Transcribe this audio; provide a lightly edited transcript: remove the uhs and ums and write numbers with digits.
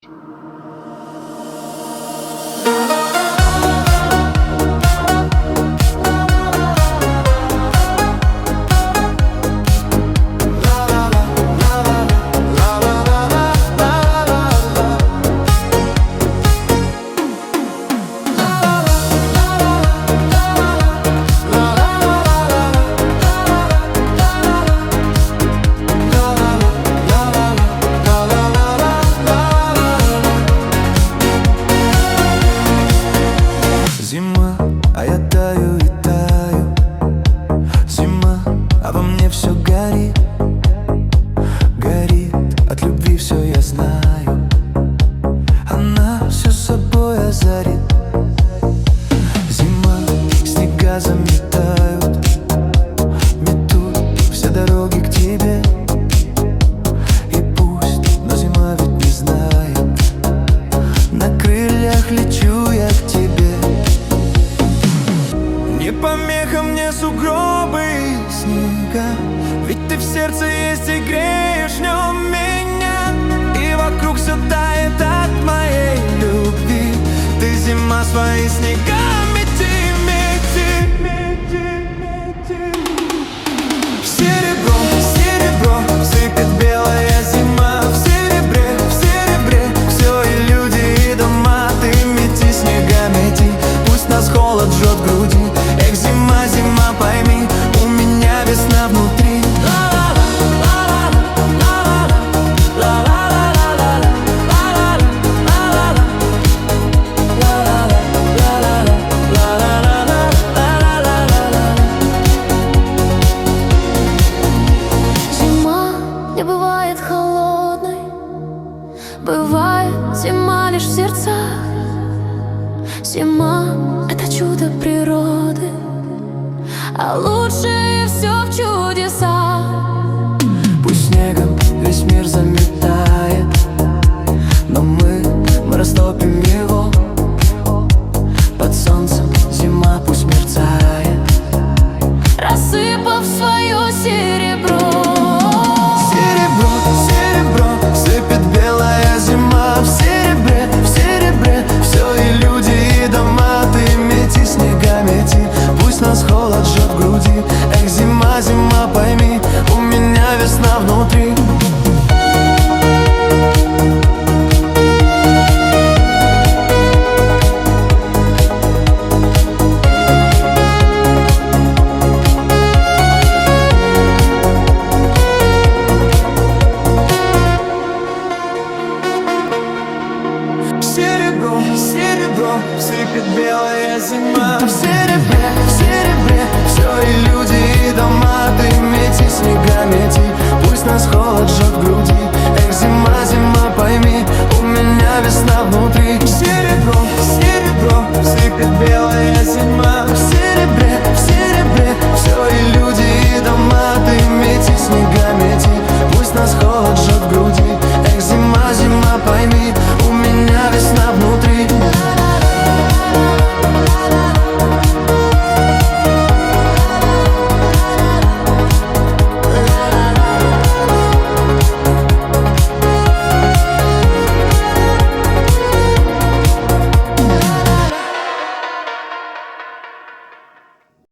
Зима, а я таю и таю. Зима, а во мне все горит. Горит от любви, все я знаю. Она все собой озарит. Зима, снега заметают, метут все дороги к тебе. И пусть, но зима ведь не знает, на крыльях лечу я к тебе. Не помеха мне сугробы и снега, ведь ты в сердце есть и греешь в нем меня. И вокруг все тает от моей любви. Ты, зима, свои снега мети, мети, мети, мети. В серебро сыпет белая зима. В серебре все и люди, и дома. Ты мети, снега мети, пусть нас холод жжет в груди. Эх, зима, зима, пойми, у меня весна внутри. Зима не бывает холодной, бывает зима лишь в сердцах. Зима — это чудо природы, а лучшее все в чудесах. Пусть снегом весь мир заметает, но мы растопим его. Под солнцем зима пусть мерцает, Рассыпав свое серебро. Серебро сыпет белая зима. В серебре все и люди, и дома. Ты мети, снега мети, пусть нас холод жжет в груди. Эх, зима, зима, пойми, у меня весна внутри. Серебро сыпет белая зима. В серебре все и люди, и дома. Ты мети, снега мети, пусть нас холод жжет в груди.